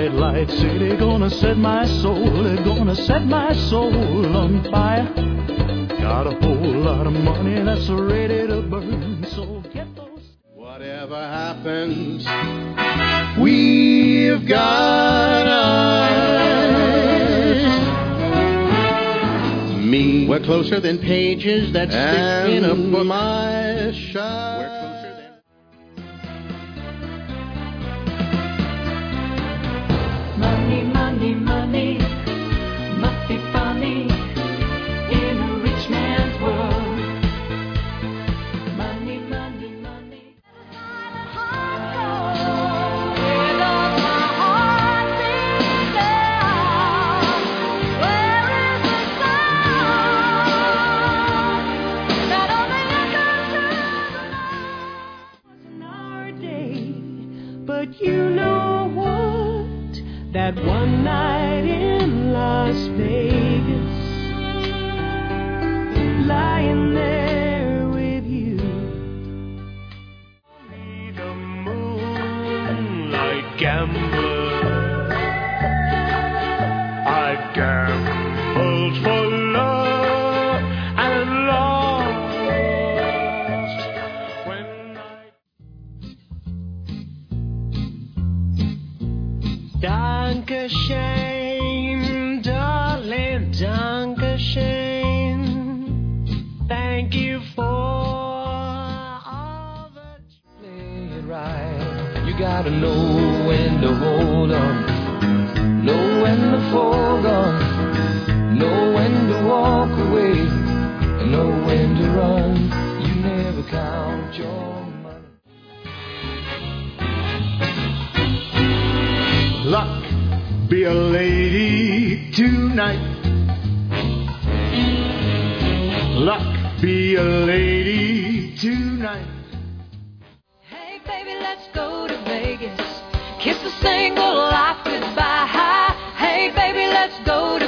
red lights say they're gonna set my soul, they're gonna set my soul on fire. Got a whole lot of money that's ready to burn, so get those. Whatever happens, we've got us. Me, we're closer than pages that stick in a book. My shot. We're closer than. Money, money, money must be funny in a rich man's world. Money, money, money. Where does my heart belong? Where is the sound that only echoes through the night? Our day, but you know what? That one night in Las Vegas, lying there with you. The moonlight gambler, I gambled for love and lost when Dankeschön, darling, Dankeschön. Thank you for all the play it right. You gotta know when to hold on, know when to fold on, know when to walk away, and know when to run. You never count your money. Luck, be a lady tonight. Luck, be a lady tonight. Hey baby, let's go to Vegas. Kiss the single life goodbye. Hey baby, let's go